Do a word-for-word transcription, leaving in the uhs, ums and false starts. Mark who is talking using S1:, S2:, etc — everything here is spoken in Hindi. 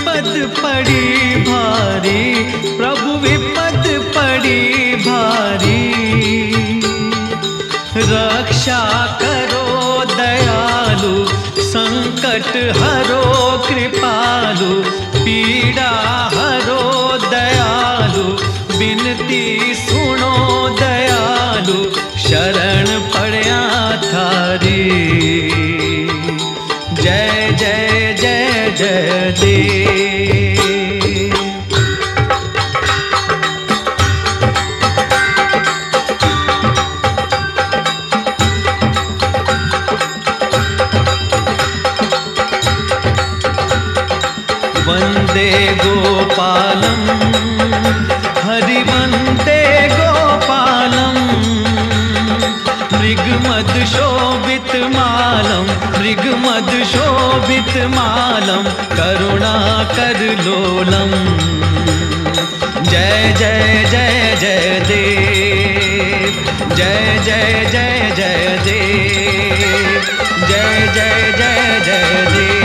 S1: विपद पड़ी भारी, प्रभु विपद पड़ी भारी। रक्षा करो दयालु, संकट हरो कृपालु, पीड़ा हरो दयालु, बिनती सुनो दयालु, शरण पड़या थारी। जय जय जय जय देव। वंदे गोपालम हरिवंदे गोपालम, मृगमद शोभित मालम, मृगमद शोभित मालम, करुणाकर लोलम। जय जय जय जय देव, जय जय जय जय देव, जय जय जय जय देव।